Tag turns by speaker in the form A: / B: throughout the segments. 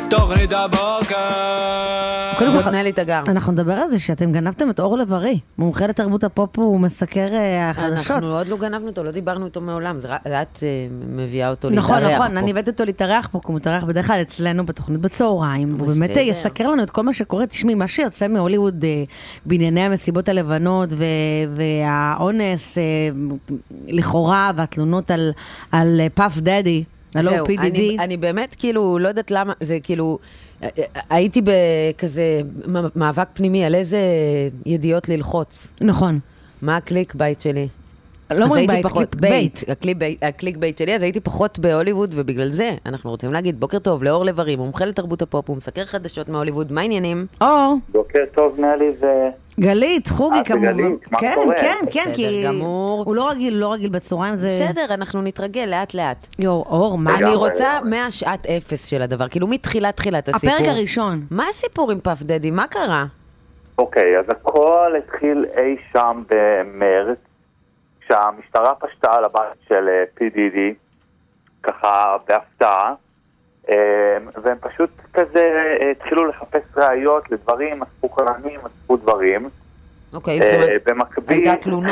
A: תוכנית הבוקר.
B: זאת נלי תגר.
C: אנחנו נדבר על זה שאתם גנבתם את אור לב-ארי. מומחה לתרבות הפופ הוא מסקר החדשות.
B: אנחנו עוד לא גנבנו אותו, לא דיברנו איתו מעולם. את מביאה אותו להתארח פה.
C: נכון, אני הבאתי אותו להתארח פה, כי הוא מתארח בדרך כלל אצלנו בתוכנית בצהריים. הוא באמת יסקר לנו את כל מה שקורה. תשמעי, מה שיוצא מהוליווד בענייני המסיבות הלבנות והאונס לכאורה והתלונות על פאף דדי.
B: זהו, אני באמת כאילו, לא יודעת למה, זה כאילו, הייתי בכזה מאבק פנימי, על איזה ידיעות ללחוץ.
C: נכון.
B: מה הקליק בייט שלי?
C: לא אומרים בייט,
B: הקליק בייט שלי, אז הייתי פחות בהוליווד, ובגלל זה אנחנו רוצים להגיד, בוקר טוב, לאור לב-ארי, מומחה לתרבות הפופ, הוא מסקר חדשות מהוליווד, מה העניינים?
D: בוקר טוב נלי
C: גלית, חוגי כמובן.
D: כן,
C: כן, כי הוא לא רגיל בצהריים.
B: בסדר, אנחנו נתרגל לאט לאט.
C: אור, מה?
B: אני רוצה מהשעת אפס של הדבר, כאילו מתחילת הסיפור.
C: הפרק הראשון.
B: מה הסיפור עם פאף דדי? מה קרה?
D: אוקיי, אז הכל התחיל אי שם במרץ, כשהמשטרה פשטה על הבית של PDD, ככה בהפתעה, והם פשוט כזה התחילו לחפש ראיות לדברים, אספו קולנים, אספו דברים.
B: אוקיי, זאת אומרת,
D: במקביל
B: הייתה תלונה.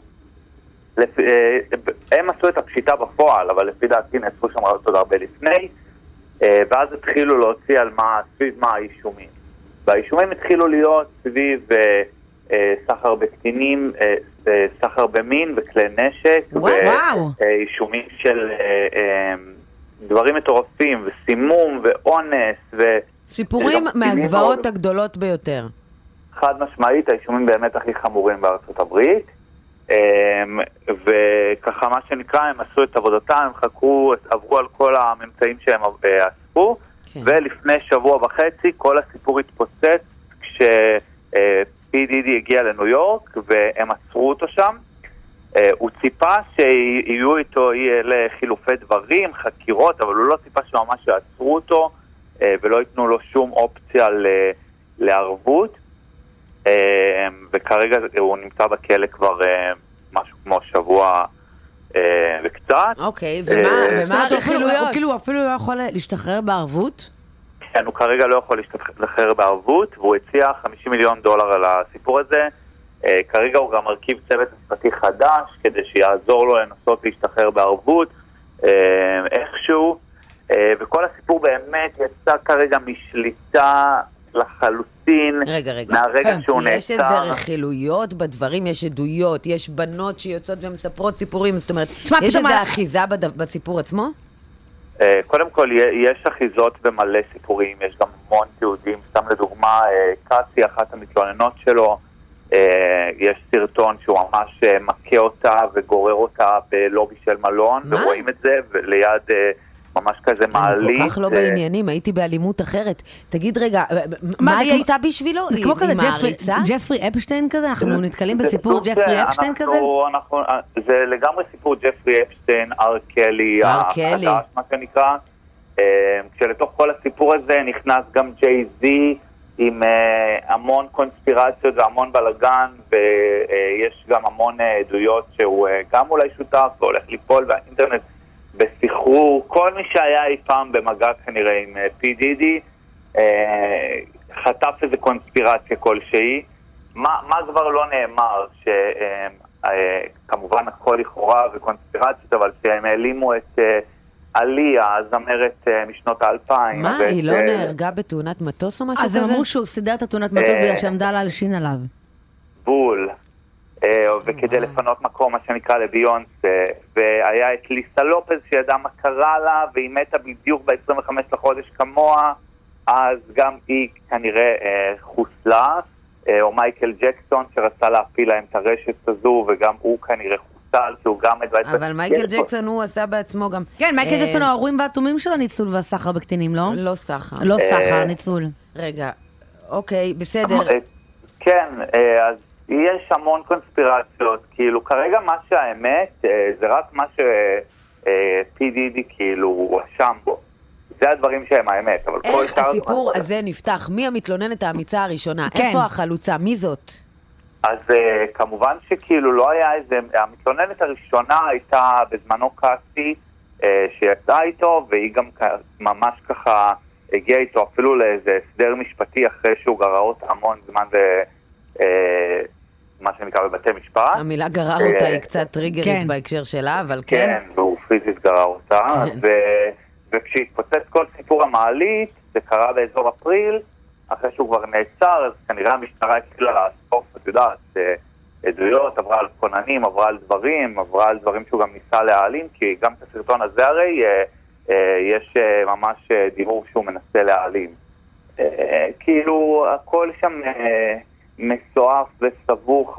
D: הם עשו את הפשיטה בפועל, אבל לפי דעתי נעשו שם עוד הרבה לפני, ואז התחילו להוציא על סביב מה האישומים. והאישומים התחילו להיות סביב סחר בקטינים, סחר במין וכלי נשק, ואישומים של דברים מטורפים, וסימום ואונס,
B: סיפורים מהזוועות הגדולות ביותר.
D: חד משמעית, האישומים באמת הכי חמורים בארצות הברית, וככה מה שנקרא, הם עשו את עבודתם, הם חקרו, עברו על כל הממצאים שהם אספו, ולפני שבוע וחצי כל הסיפור התפוצץ כשPDD הגיע לניו יורק והם עצרו אותו שם. הוא ציפה שיהיו איתו לחילופי דברים, חקירות, אבל הוא לא ציפה שממש יעצרו אותו ולא ייתנו לו שום אופציה לערבות, וכרגע הוא נמצא בכלא כבר משהו כמו שבוע וקצת.
B: אוקיי, ומה הרכילויות?
C: הוא אפילו לא יכול להשתחרר בערבות?
D: כן, הוא כרגע לא יכול להשתחרר בערבות, והוא הציע $50 מיליון על הסיפור הזה. כרגע הוא גם מרכיב צוות משפטי חדש, כדי שיעזור לו לנסות להשתחרר בערבות, איכשהו. וכל הסיפור באמת יצא כרגע משליטה לחלוטין.
B: רגע.
D: מהרגע שהוא נעצר.
B: יש איזה רכילויות בדברים, יש עדויות, יש בנות שיוצאות ומספרות סיפורים, זאת אומרת, יש איזה אחיזה בסיפור עצמו?
D: קודם כל, יש אחיזות במלא סיפורים, יש גם המון תיעודים, סתם לדוגמה, קאסי, אחת המתלוננות שלו, יש סרטון שהוא ממש מכה אותה וגורר אותה בלובי של מלון, ורואים את זה ליד ממש כזה מעלית.
B: אני כל כך לא בעניינים, הייתי באלימות אחרת. תגיד רגע, מה היא הייתה בשבילו?
C: זה כמו כזה ג'פרי אפשטיין כזה? אנחנו נתקלים בסיפור ג'פרי אפשטיין כזה?
D: זה לגמרי סיפור ג'פרי אפשטיין, ארקלי, החדש, מה שנקרא. כשלתוך כל הסיפור הזה נכנס גם ג'יי-זי, עם המון קונספירציות והמון בלגן, ויש גם המון עדויות שהוא גם אולי שותף והולך ליפול, והאינטרנט בסחרור. כל מי שהיה אי פעם במגע כנראה עם PDD חטף איזה קונספירציה כלשהי. מה כבר לא נאמר, שכמובן הכל לכאורה וקונספירציות, אבל שהם העלימו את עליה, הזמרת משנות ה-2000.
B: מה, היא לא נהרגה בתאונת מטוס או משהו כזה?
C: אז הם אמרו שהוא סידר את התאונת מטוס בגלל שעמדה לה להלשין עליו.
D: בול. וכדי לפנות מקום, מה שנקרא לביונסה, והיה את ליסה לופז שידעה מה קרה לה, והיא מתה בדיוק ב-25 לחודש כמוה, אז גם היא כנראה חוסלה, או מייקל ג'קסון שרצה להפיל להם את הרשת הזו, וגם הוא כנראה חוסל, כי הוא גם...
B: אבל מייקל ג'קסון הוא עשה בעצמו גם...
C: כן, מייקל ג'קסון ההורים והתומים שלו ניצול והסחר בקטינים, לא?
B: לא סחר.
C: לא סחר, ניצול.
B: רגע, אוקיי, בסדר.
D: כן, אז יש המון קונספירציות, כאילו כרגע מה שהאמת זה רק מה ש-PDD כאילו הוא אשם בו. זה הדברים שהם האמת.
B: איך הסיפור הזה נפתח? מי המתלוננת האמיצה הראשונה? איפה החלוצה? מי זאת?
D: אז כמובן שכאילו לא היה איזה... המתלוננת הראשונה הייתה בזמנו קאסי שיצאה איתו, והיא גם ממש ככה הגיע איתו אפילו לאיזה הסדר משפטי אחרי שהוא גרר אותה המון זמן מה שנקרא בבתי משפט.
B: המילה גרר אותה היא קצת טריגרית בהקשר שלה, אבל כן.
D: כן, והוא פיזית גרר אותה, וכשהתפוצץ כל סיפור המעלית, זה קרה באזור אפריל, אחרי שהוא כבר נעצר, אז כנראה המשטרה התחילה לאסוף, את יודעת, עדויות, עברה על כוננים, עברה על דברים שהוא גם ניסה להעלים, כי גם את הסרטון הזה הרי יש ממש דיבור שהוא מנסה להעלים. כאילו הכל שם מסועף וסבוך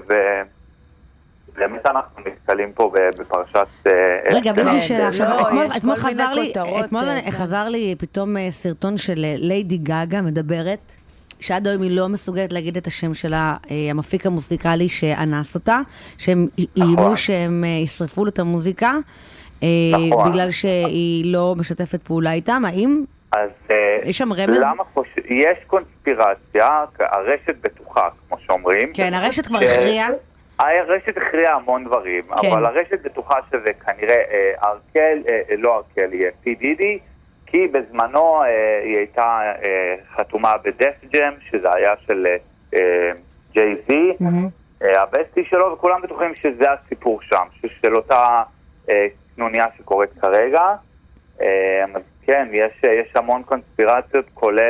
D: באמת אנחנו נתקלים פה בפרשת...
C: רגע, באיזושהי שאלה, עכשיו, אתמול חזר לי פתאום סרטון של ליידי גאגה מדברת, שעד היום היא לא מסוגלת להגיד את השם שלה, המפיק המוזיקלי שאנס אותה, שהם איימו שהם ישרפו לו את המוזיקה, בגלל שהיא לא משתפת פעולה איתם, האם?
D: אז
C: יש שם רמז?
D: יש קונספירציה, הרשת בטוחה, כמו שאומרים.
C: כן, הרשת כבר הכריעה.
D: הרשת הכריעה המון דברים, אבל הרשת בטוחה שזה כנראה לא ארקלי, פי דידי, כי בזמנו היא הייתה חתומה בדף ג'ם, שזה היה של ג'יי-זי, הבסטי שלו, וכולם בטוחים שזה הסיפור שם, של אותה קנוניה שקורית כרגע. כן, יש המון קונספירציות,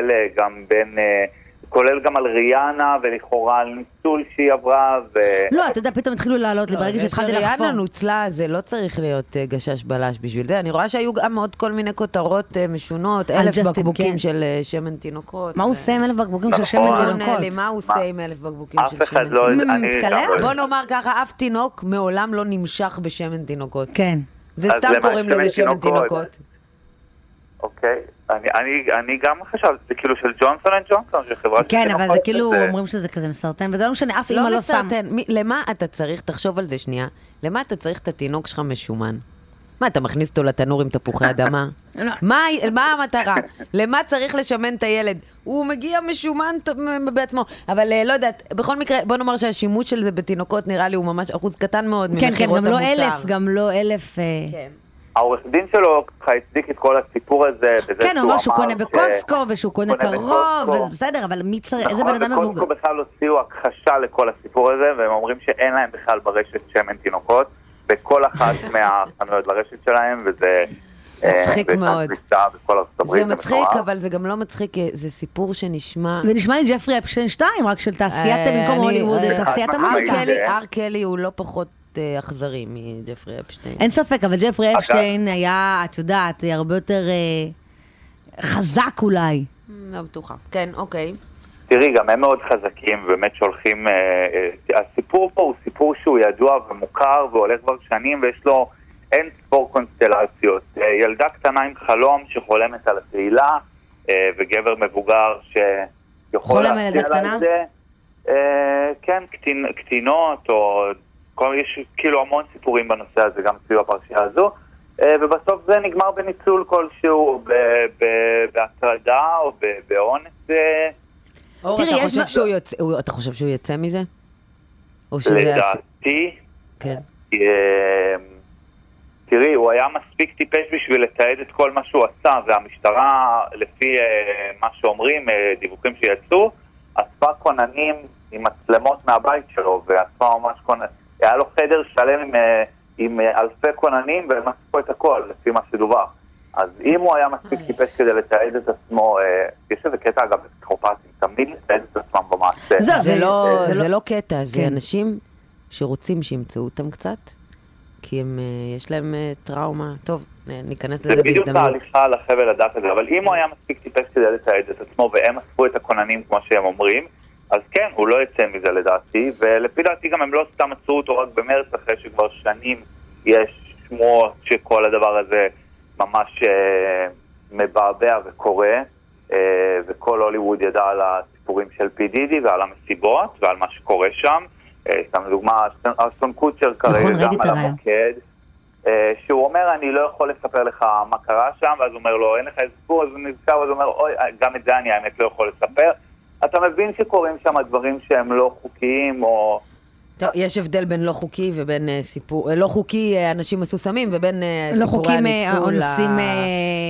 D: כולל גם על ריאנה, ולכאורה על ניצול שהיא עברה,
C: לא, אתה יודע, פתאום התחילו לעלות לי, ברגע שהתחלתי לחפור.
B: ריאנה נוצלה, זה לא צריך להיות גשש בלש בשביל זה. אני רואה שהיו גם עוד כל מיני כותרות משונות, 1,000 בקבוקים של שמן תינוקות.
C: מה הוא עושה עם 1,000 בקבוקים של שמן תינוקות?
B: מה הוא עושה עם 1,000 בקבוקים של שמן תינוקות? בוא נאמר ככה, אף תינוק מעולם לא נמשך בשמן תינוקות.
C: כן.
B: זה סתם קוראים לזה שמן תינוקות.
D: אוקיי, אני גם חשבתי, זה כאילו של ג'ונסון אנד ג'ונסון, של חברה של
C: כן, אבל זה כאילו אומרים שזה כזה מסרטן, וזה לא משנה, אף אמא לא שם.
B: למה אתה צריך, תחשוב על זה שנייה, למה אתה צריך את התינוק שלך משומן? מה, אתה מכניס אותו לתנור עם תפוחי אדמה? מה המטרה? למה צריך לשמן את הילד? הוא מגיע משומן בעצמו, אבל לא יודעת, בכל מקרה, בוא נאמר שהשימוש של זה בתינוקות נראה לי הוא ממש אחוז קטן מאוד ממחירות המוצר.
C: גם לא 1,000. כן.
D: העורך דין שלו ככה הצדיק את כל הסיפור הזה.
C: כן, הוא אמר שהוא קונה בקוסקו ושהוא קונה קרוב, וזה בסדר, אבל איזה בן אדם מבוגר?
D: בקוסקו בכלל הוציאו הכחשה לכל הסיפור הזה, והם אומרים שאין להם בכלל ברשת שמן תינוקות, בכל אחת מהחנויות ברשת שלהם, וזה...
B: מצחיק מאוד. זה מצחיק, אבל זה גם לא מצחיק, זה סיפור שנשמע...
C: זה נשמע לי ג'פרי אפשטיין 2, רק של תעשיית במקום הוליווד, תעשיית המוזיקה.
B: ארקלי הוא לא פחות... אכזרי מג'פרי אפשטיין.
C: אין ספק, אבל ג'פרי אפשטיין היה, את יודעת, הרבה יותר חזק אולי.
B: לא בטוחה. כן, אוקיי.
D: תראי, גם הם מאוד חזקים, באמת שולחים... הסיפור פה הוא סיפור שהוא ידוע ומוכר, והולך כבר שנים, ויש לו אין ספור קונסטלציות. ילדה קטנה עם חלום שחולמת על התהילה, וגבר מבוגר שיכול להציע לה את זה. כן, קטינות, או... יש כאילו המון סיפורים בנושא הזה, גם סביב הפרשייה הזו, ובסוף זה נגמר בניצול כלשהו, בהטרדה או באונס.
B: אור, אתה חושב שהוא יצא מזה?
D: לדעתי, תראי, הוא היה מספיק טיפש בשביל לתעד את כל מה שהוא עשה, והמשטרה, לפי מה שאומרים, דיווחים שיצאו, אספה כוננים עם מצלמות מהבית שלו, ואספה ממש כוננים. היה לו חדר שלם עם אלפי כוננים, והם עשו את הכל, לפי מה שדווח. אז אם הוא היה מספיק טיפש כדי לתעד את עצמו, יש איזה קטע אגב בפסיכופטים, תמיד לתעד את עצמם במעשה.
B: זה לא קטע, זה אנשים שרוצים שימצאו אותם קצת, כי יש להם טראומה. טוב, ניכנס לזה בהזדמנות.
D: זה בדיוק ההליכה על החבל הדק הזה, אבל אם הוא היה מספיק טיפש כדי לתעד את עצמו, והם עשו את הכוננים כמו שהם אומרים, אז כן, הוא לא יצא מזה לדעתי, ולפי דעתי גם הם לא סתם עצרו אותו רק במרץ, אחרי שכבר שנים יש שמועות שכל הדבר הזה ממש מבעבע וקורה, וכל הוליווד ידע על הסיפורים של פי דידי ועל המסיבות ועל מה שקורה שם. סתם לדוגמה, אסטון קוצ'ר כרגע גם על המוקד, שהוא אומר, אני לא יכול לספר לך מה קרה שם, ואז הוא אומר לו, אין לך איזה סיפור, אז הוא נזכר, ואז הוא אומר, אוי, גם את זה אני האמת לא יכול לספר. אתה מבין שקוראים שם דברים שהם לא חוקיים, או...
B: טוב, יש הבדל בין לא חוקי ובין סיפור... לא חוקי, אנשים עשו סמים, ובין
C: לא
B: סיפורי הניצול...
C: לא חוקי, אונסים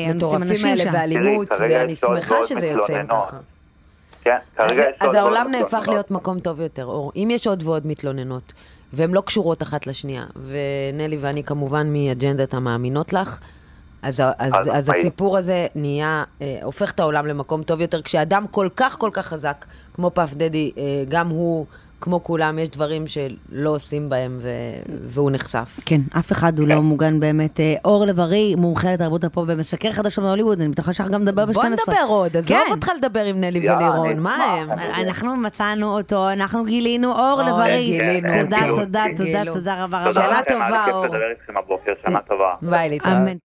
B: המטורפים האלה ואלימות, ואני שמחה שזה יוצא ככה.
D: כן, כרגע יש
B: אז העולם נהפך להיות מקום טוב יותר, אור. אם יש עוד ועוד מתלוננות, והן לא קשורות אחת לשנייה, ונלי ואני כמובן מאג'נדת המאמינות לך, אז הסיפור הזה נהיה, הופך את העולם למקום טוב יותר, כשאדם כל כך חזק, כמו פאף דדי, גם הוא, כמו כולם, יש דברים שלא עושים בהם, והוא נחשף.
C: כן, אף אחד הוא לא מוגן באמת. אור לב-ארי, מומחה לתרבות הפופ ומסקר חדשות מהוליווד, אני בטוחה שאנחנו גם נדבר ב-12.
B: בוא נדבר עוד, עזוב אותך לדבר עם נלי ולירון, מה הם?
C: אנחנו מצאנו אותו, אנחנו גילינו אור לב-ארי. תודה רבה.
B: שאלה טובה, אור.
D: כיף לדבר איתכם הבוקר, שנה טובה.
B: ביי, להתראות.